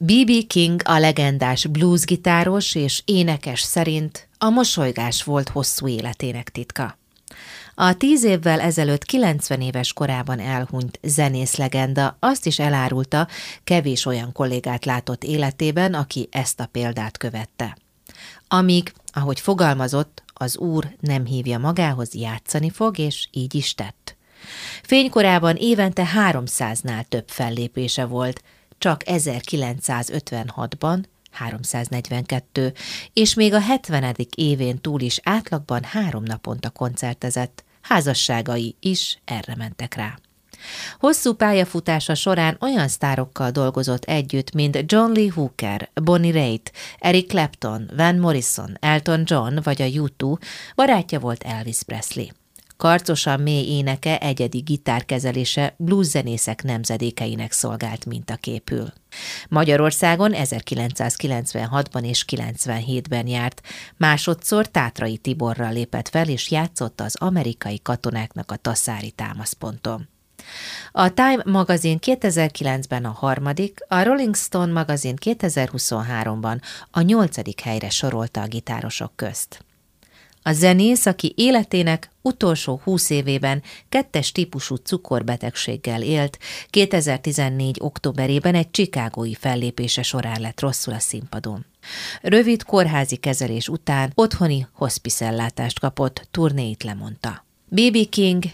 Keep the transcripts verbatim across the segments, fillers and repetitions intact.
bé bé King, a legendás bluesgitáros és énekes szerint a mosolygás volt hosszú életének titka. A tíz évvel ezelőtt kilencven éves korában elhunyt zenész legenda azt is elárulta, kevés olyan kollégát látott életében, aki ezt a példát követte. Amíg, ahogy fogalmazott, az úr nem hívja magához, játszani fog, és így is tett. Fénykorában évente háromszáznál több fellépése volt, csak ezerkilencszázötvenhatban háromszáznegyvenkettő, és még a hetvenedik évén túl is átlagban három naponta koncertezett, házasságai is erre mentek rá. Hosszú pályafutása során olyan sztárokkal dolgozott együtt, mint John Lee Hooker, Bonnie Raitt, Eric Clapton, Van Morrison, Elton John vagy a U kettő, barátja volt Elvis Presley. Karcosan mély éneke, egyedi gitárkezelése blueszenészek nemzedékeinek szolgált mintaképül. Magyarországon ezerkilencszázkilencvenhatban és kilencvenhétben járt, másodszor Tátrai Tiborral lépett fel és játszott az amerikai katonáknak a taszári támaszponton. A Time magazin kétezer-kilencben a harmadik, a Rolling Stone magazin kétezer-huszonháromban a nyolcadik helyre sorolta a gitárosok közt. A zenész, aki életének utolsó húsz évében kettes típusú cukorbetegséggel élt, kétezer-tizennégy októberében egy chicagói fellépése során lett rosszul a színpadon. Rövid kórházi kezelés után otthoni hospice-ellátást kapott, turnéit lemondta. bé bé King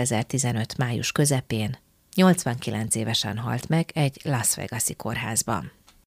kétezer-tizenöt május közepén nyolcvankilenc évesen halt meg egy Las Vegas-i kórházban.